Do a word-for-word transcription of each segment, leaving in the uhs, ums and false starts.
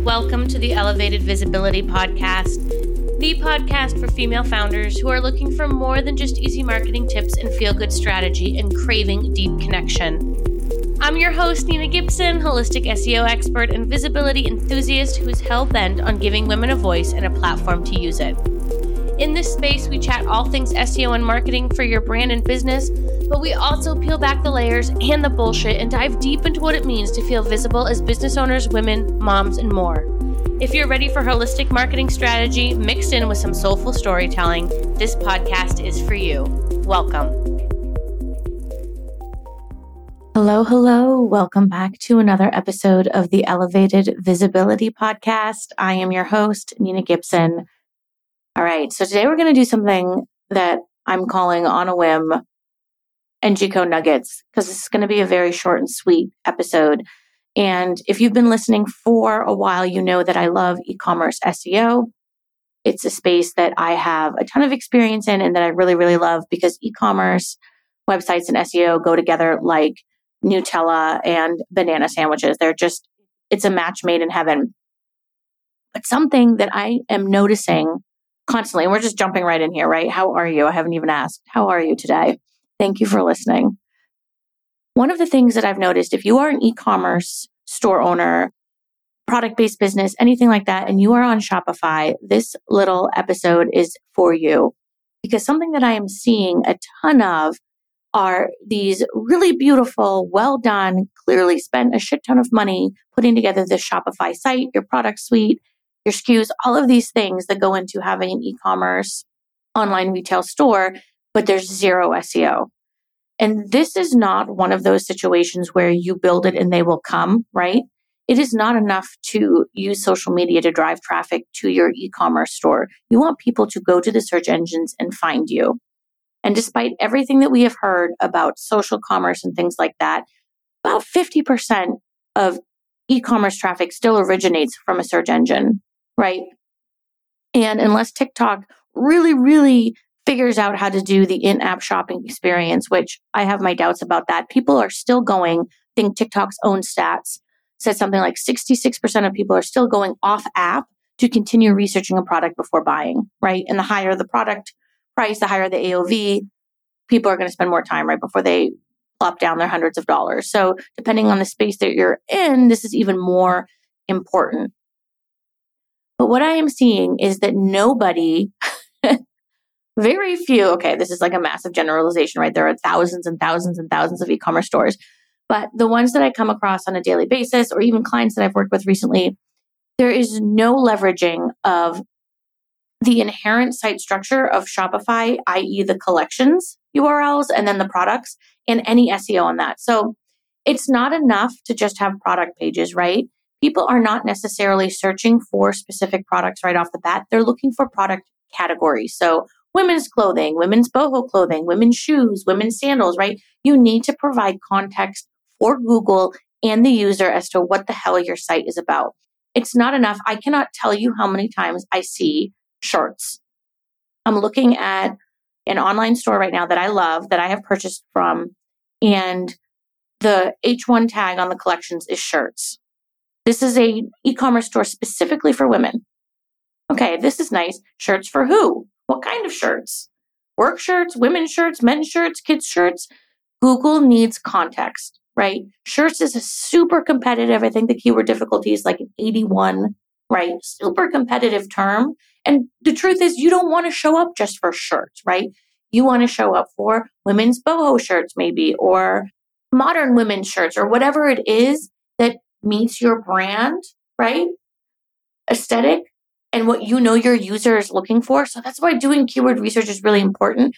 Welcome to the Elevated Visibility Podcast, the podcast for female founders who are looking for more than just easy marketing tips and feel-good strategy and craving deep connection. I'm your host, Nina Gibson, holistic S E O expert and visibility enthusiast who is hell-bent on giving women a voice and a platform to use it. In this space, we chat all things S E O and marketing for your brand and business, but we also peel back the layers and the bullshit and dive deep into what it means to feel visible as business owners, women, moms, and more. If you're ready for holistic marketing strategy mixed in with some soulful storytelling, this podcast is for you. Welcome. Hello, hello. Welcome back to another episode of the Elevated Visibility Podcast. I am your host, Nina Gibson. All right, so today we're going to do something that I'm calling on a whim N G Code Nuggets, because this is going to be a very short and sweet episode. And if you've been listening for a while, you know that I love e-commerce S E O. It's a space that I have a ton of experience in and that I really, really love because e-commerce websites and S E O go together like Nutella and banana sandwiches. They're just, it's a match made in heaven. But something that I am noticing constantly, and we're just jumping right in here, right? How are you? I haven't even asked. How are you today? Thank you for listening. One of the things that I've noticed, if you are an e-commerce store owner, product-based business, anything like that, and you are on Shopify, this little episode is for you. Because something that I am seeing a ton of are these really beautiful, well done, clearly spent a shit ton of money putting together this Shopify site, your product suite, your S K Us, all of these things that go into having an e-commerce online retail store, but there's zero S E O. And this is not one of those situations where you build it and they will come, right? It is not enough to use social media to drive traffic to your e-commerce store. You want people to go to the search engines and find you. And despite everything that we have heard about social commerce and things like that, about fifty percent of e-commerce traffic still originates from a search engine, right? And unless TikTok really, really figures out how to do the in-app shopping experience, which I have my doubts about that, people are still going, I think TikTok's own stats said something like sixty-six percent of people are still going off app to continue researching a product before buying, right? And the higher the product price, the higher the A O V, people are going to spend more time right before they plop down their hundreds of dollars. So depending on the space that you're in, this is even more important. But what I am seeing is that nobody, very few, okay, this is like a massive generalization, right? There are thousands and thousands and thousands of e-commerce stores, but the ones that I come across on a daily basis, or even clients that I've worked with recently, there is no leveraging of the inherent site structure of Shopify, that is the collections U R Ls, and then the products, and any S E O on that. So it's not enough to just have product pages, right? People are not necessarily searching for specific products right off the bat. They're looking for product categories. So women's clothing, women's boho clothing, women's shoes, women's sandals, right? You need to provide context for Google and the user as to what the hell your site is about. It's not enough. I cannot tell you how many times I see shirts. I'm looking at an online store right now that I love, that I have purchased from, and the H one tag on the collections is shirts. This is a e-commerce store specifically for women. Okay, this is nice. Shirts for who? What kind of shirts? Work shirts, women's shirts, men's shirts, kids' shirts. Google needs context, right? Shirts is a super competitive, I think the keyword difficulty is like an eighty-one, right? Super competitive term. And the truth is you don't want to show up just for shirts, right? You want to show up for women's boho shirts maybe, or modern women's shirts, or whatever it is that meets your brand, right? Aesthetic and what you know your user is looking for. So that's why doing keyword research is really important.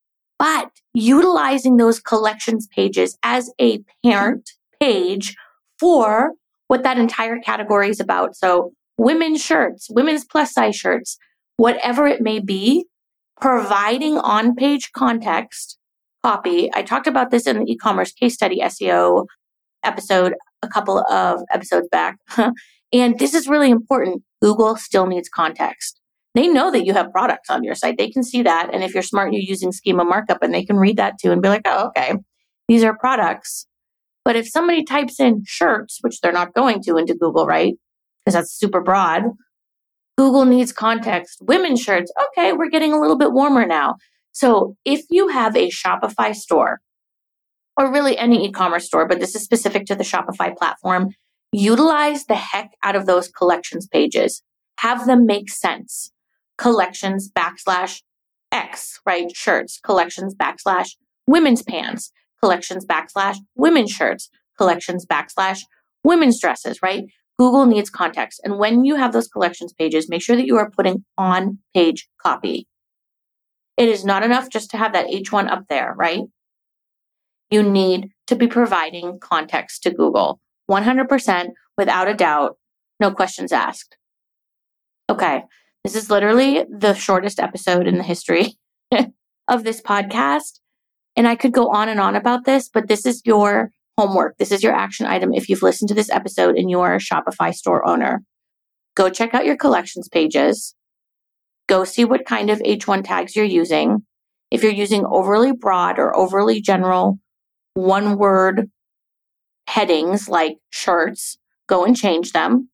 But utilizing those collections pages as a parent page for what that entire category is about. So women's shirts, women's plus size shirts, whatever it may be, providing on-page context, copy. I talked about this in the e-commerce case study S E O episode a couple of episodes back. And this is really important. Google still needs context. They know that you have products on your site. They can see that. And if you're smart, you're using schema markup, and they can read that too and be like, oh, okay, these are products. But if somebody types in shirts, which they're not going to into Google, right? because that's super broad. Google needs context. Women's shirts. Okay, we're getting a little bit warmer now. So if you have a Shopify store, or really any e-commerce store, but this is specific to the Shopify platform, utilize the heck out of those collections pages. Have them make sense. Collections backslash X, right? Shirts. Collections backslash women's pants. Collections backslash women's shirts. Collections backslash women's dresses, right? Google needs context. And when you have those collections pages, make sure that you are putting on-page copy. It is not enough just to have that H one up there, right? You need to be providing context to Google. one hundred percent, without a doubt, no questions asked. Okay, this is literally the shortest episode in the history of this podcast. And I could go on and on about this, but this is your homework. This is your action item. If you've listened to this episode and you are a Shopify store owner, go check out your collections pages. Go see what kind of H one tags you're using. If you're using overly broad or overly general one word headings like shirts, go and change them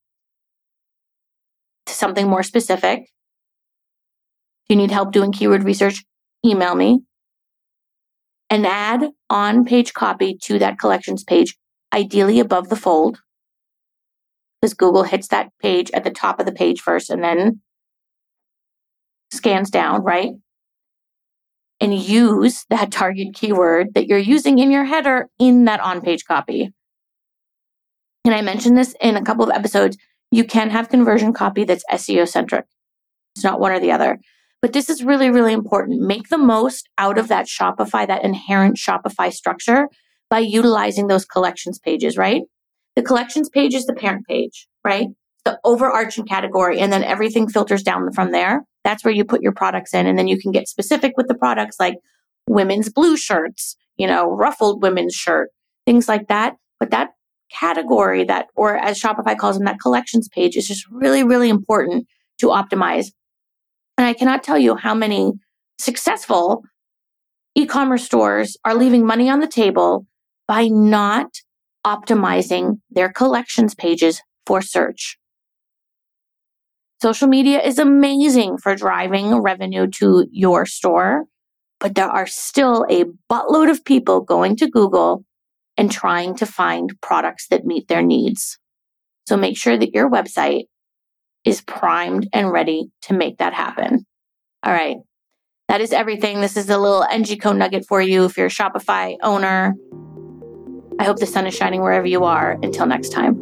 to something more specific. If you need help doing keyword research, email me. And add on-page copy to that collections page, ideally above the fold, because Google hits that page at the top of the page first and then scans down, right? And use that target keyword that you're using in your header in that on-page copy. And I mentioned this in a couple of episodes. You can have conversion copy that's S E O-centric. It's not one or the other. But this is really, really important. Make the most out of that Shopify, that inherent Shopify structure by utilizing those collections pages, right? The collections page is the parent page, right? The overarching category, and then everything filters down from there. That's where you put your products in, and then you can get specific with the products like women's blue shirts, you know, ruffled women's shirt, things like that. But that category, that, or as Shopify calls them, that collections page is just really, really important to optimize. And I cannot tell you how many successful e-commerce stores are leaving money on the table by not optimizing their collections pages for search. Social media is amazing for driving revenue to your store, but there are still a buttload of people going to Google and trying to find products that meet their needs. So make sure that your website is primed and ready to make that happen. All right. That is everything. This is a little N G Co nugget for you if you're a Shopify owner. I hope the sun is shining wherever you are. Until next time.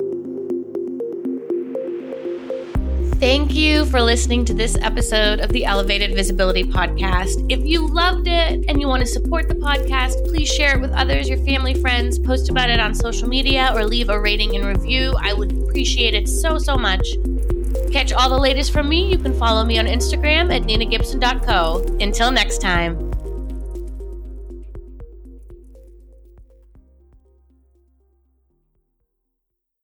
Thank you for listening to this episode of the Elevated Visibility Podcast. If you loved it and you want to support the podcast, please share it with others, your family, friends, post about it on social media, or leave a rating and review. I would appreciate it so, so much. Catch all the latest from me. You can follow me on Instagram at nina gibson dot co. Until next time.